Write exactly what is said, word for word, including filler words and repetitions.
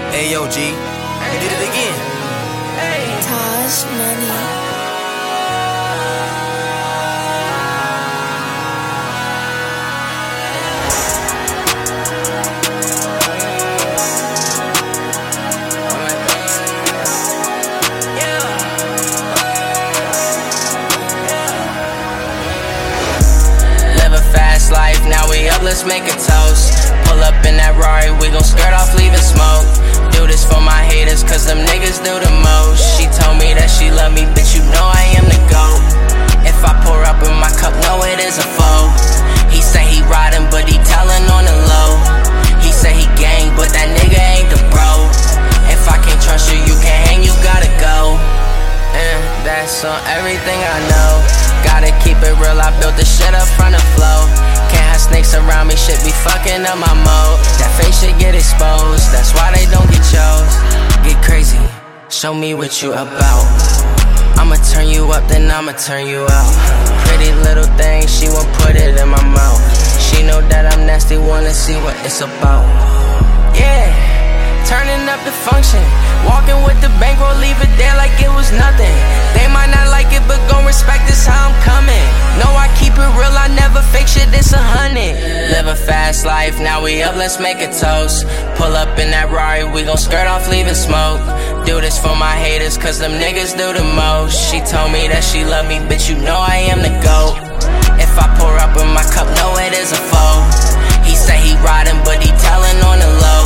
Hey yo, G, you did it again. Taj Money. Life, now we up, let's make a toast. Pull up in that Rari, we gon' skirt off, leaving smoke. Do this for my haters, cause them niggas do the most. She told me that she love me, bitch, you know I am the GOAT. If I pour up in my cup, no, it is a foe. He say he riding, but he tellin' on the low. He say he gang, but that nigga ain't the bro. If I can't trust you, you can't hang, you gotta go. And that's on everything I know. Gotta keep it real, I built this shit up from the flow. Can't have snakes around me, shit be fucking up my mode. That face shit get exposed, that's why they don't get chose. Get crazy, show me what you about. I'ma turn you up, then I'ma turn you out. Pretty little thing, she won't put it in my mouth. She know that I'm nasty, wanna see what it's about. Yeah, turning up the function. Walking with the bankroll, leave it there like it was nothing. They might not like it, but gon' respect this how I'm coming. No, I keep it real, I never fake shit, it's a hundred. Live a fast life, now we up, let's make a toast. Pull up in that Rari, we gon' skirt off, leaving smoke. Do this for my haters, cause them niggas do the most. She told me that she love me, bitch, you know I am the GOAT. If I pour up in my cup, no, it is a foe. He say he riding, but he tellin' on the low.